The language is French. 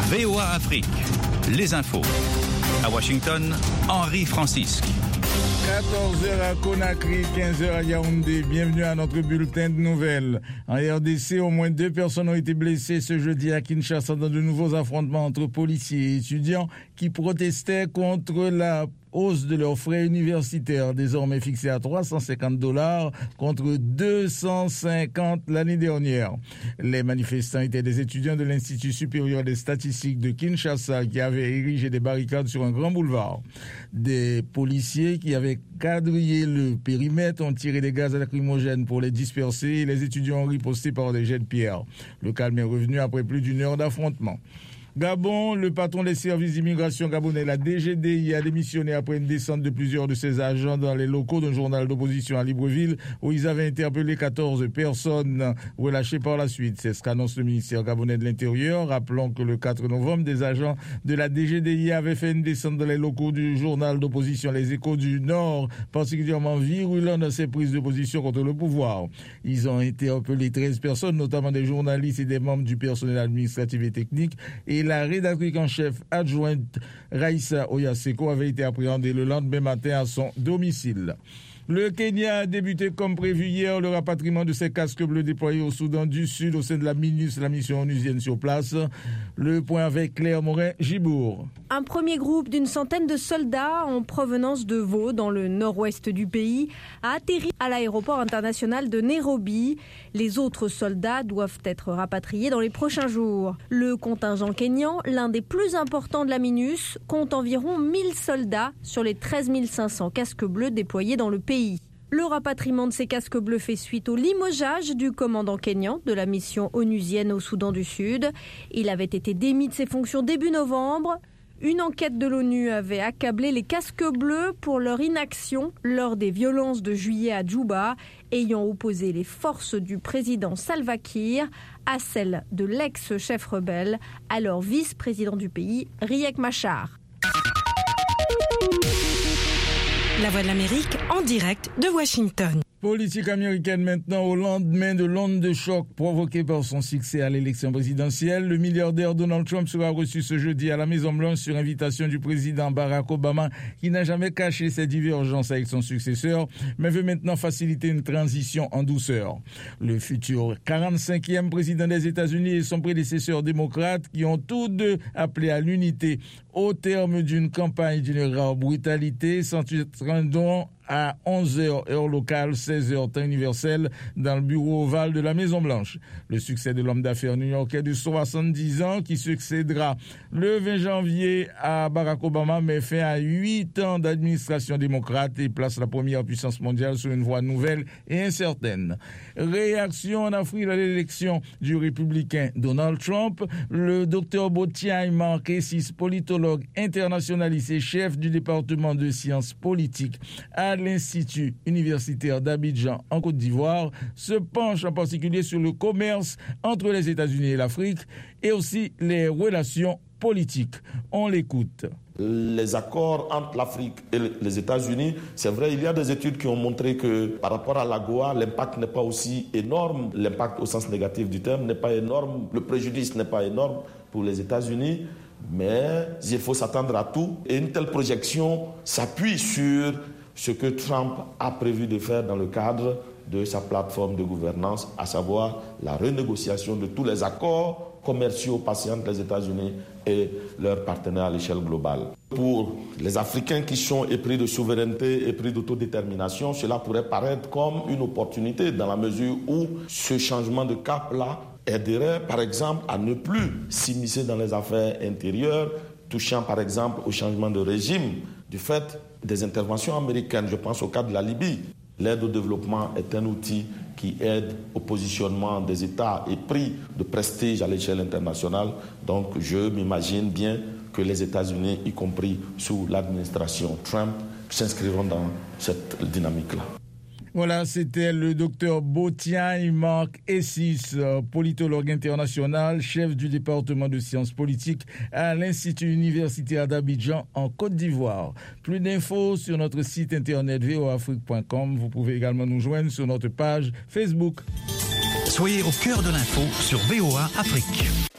VOA Afrique, les infos. À Washington, Henri Francisque. 14h à Conakry, 15h à Yaoundé. Bienvenue à notre bulletin de nouvelles. En RDC, au moins 2 personnes ont été blessées ce jeudi à Kinshasa dans de nouveaux affrontements entre policiers et étudiants qui protestaient contre la hausse de leurs frais universitaires, désormais fixés à $350 contre 250 l'année dernière. Les manifestants étaient des étudiants de l'Institut supérieur des statistiques de Kinshasa qui avaient érigé des barricades sur un grand boulevard. Des policiers qui avaient quadrillé le périmètre ont tiré des gaz lacrymogènes pour les disperser et les étudiants ont riposté par des jets de pierre. Le calme est revenu après plus d'une heure d'affrontement. Gabon, le patron des services d'immigration gabonais, la DGDI, a démissionné après une descente de plusieurs de ses agents dans les locaux d'un journal d'opposition à Libreville où ils avaient interpellé 14 personnes relâchées par la suite. C'est ce qu'annonce le ministère gabonais de l'Intérieur. Rappelons que le 4 novembre, des agents de la DGDI avaient fait une descente dans les locaux du journal d'opposition Les Échos du Nord, particulièrement virulent dans ses prises de position contre le pouvoir. Ils ont interpellé 13 personnes, notamment des journalistes et des membres du personnel administratif et technique, et la rédactrice en chef adjointe Raissa Oyaseko avait été appréhendée le lendemain matin à son domicile. Le Kenya a débuté comme prévu hier le rapatriement de ses casques bleus déployés au Soudan du Sud au sein de la MINUS, la mission onusienne sur place. Le point avec Claire Morin-Gibourg. Un premier groupe d'une centaine de soldats en provenance de Vaud, dans le nord-ouest du pays, a atterri à l'aéroport international de Nairobi. Les autres soldats doivent être rapatriés dans les prochains jours. Le contingent kényan, l'un des plus importants de la MINUS, compte environ 1000 soldats sur les 13 500 casques bleus déployés dans le pays. Le rapatriement de ces casques bleus fait suite au limogeage du commandant kényan de la mission onusienne au Soudan du Sud. Il avait été démis de ses fonctions début novembre. Une enquête de l'ONU avait accablé les casques bleus pour leur inaction lors des violences de juillet à Djouba, ayant opposé les forces du président Salva Kiir à celles de l'ex-chef rebelle, alors vice-président du pays, Riek Machar. La Voix de l'Amérique en direct de Washington. Politique américaine maintenant, au lendemain de l'onde de choc provoquée par son succès à l'élection présidentielle. Le milliardaire Donald Trump sera reçu ce jeudi à la Maison-Blanche sur invitation du président Barack Obama, qui n'a jamais caché ses divergences avec son successeur, mais veut maintenant faciliter une transition en douceur. Le futur 45e président des États-Unis et son prédécesseur démocrate, qui ont tous deux appelé à l'unité au terme d'une campagne d'une rare brutalité, s'entraîneront à 11h heure locale, 16h temps universel dans le bureau ovale de la Maison-Blanche. Le succès de l'homme d'affaires new-yorkais de 70 ans qui succédera le 20 janvier à Barack Obama met fin à 8 ans d'administration démocrate et place la première puissance mondiale sur une voie nouvelle et incertaine. Réaction en Afrique à l'élection du républicain Donald Trump. Le docteur Botiaï Marquesis, politologue internationaliste et chef du département de sciences politiques à l'Institut universitaire d'Abidjan en Côte d'Ivoire, se penche en particulier sur le commerce entre les États-Unis et l'Afrique et aussi les relations politiques. On l'écoute. Les accords entre l'Afrique et les États-Unis, c'est vrai, il y a des études qui ont montré que par rapport à l'AGOA, l'impact n'est pas aussi énorme, l'impact au sens négatif du terme n'est pas énorme, le préjudice n'est pas énorme pour les États-Unis, mais il faut s'attendre à tout. Et une telle projection s'appuie sur ce que Trump a prévu de faire dans le cadre de sa plateforme de gouvernance, à savoir la renégociation de tous les accords commerciaux passés entre les États-Unis et leurs partenaires à l'échelle globale. Pour les Africains qui sont épris de souveraineté, épris d'autodétermination, cela pourrait paraître comme une opportunité dans la mesure où ce changement de cap-là aiderait, par exemple, à ne plus s'immiscer dans les affaires intérieures, touchant par exemple au changement de régime du fait des interventions américaines. Je pense au cas de la Libye. L'aide au développement est un outil qui aide au positionnement des États et prix de prestige à l'échelle internationale. Donc je m'imagine bien que les États-Unis, y compris sous l'administration Trump, s'inscriront dans cette dynamique-là. Voilà, c'était le docteur Botiaï Marquesis, politologue international, chef du département de sciences politiques à l'Institut universitaire d'Abidjan en Côte d'Ivoire. Plus d'infos sur notre site internet voafrique.com. Vous pouvez également nous joindre sur notre page Facebook. Soyez au cœur de l'info sur VOA Afrique.